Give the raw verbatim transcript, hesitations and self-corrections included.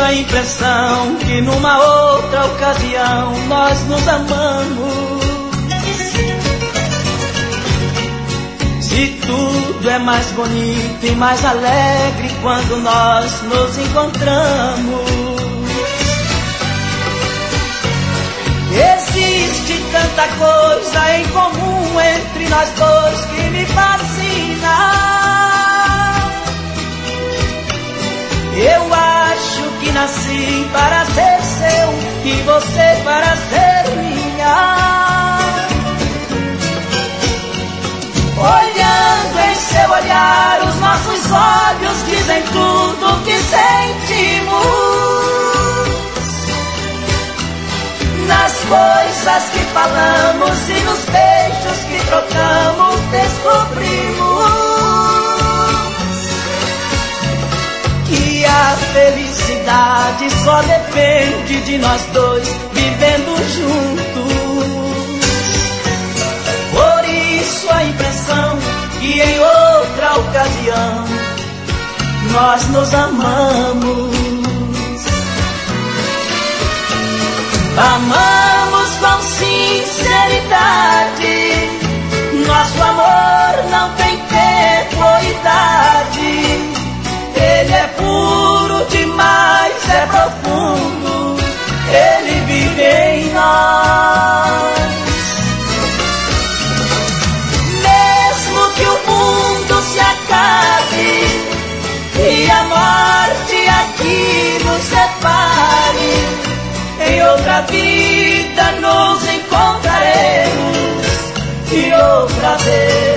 a impressão que numa outra ocasião nós nos amamos. Se tudo é mais bonito e mais alegre quando nós nos encontramos. Existe tanta coisa em comum entre nós dois que me fascina. Eu acho que nasci para ser seu e você para ser minha. Olhando em seu olhar, os nossos olhos dizem tudo o que sentimos. Nas coisas que falamos e nos beijos que trocamos, descobrimos que a felicidade só depende de nós dois vivendo juntos. Por isso a impressão que em outra ocasião nós nos amamos. Amamos com sinceridade. Nosso amor não tem tempo ou idade. Ele é puro demais, é profundo. Ele vive em nós. Mesmo que o mundo se acabe e a morte aqui nos separe, em outra vida nos encontraremos e outra vez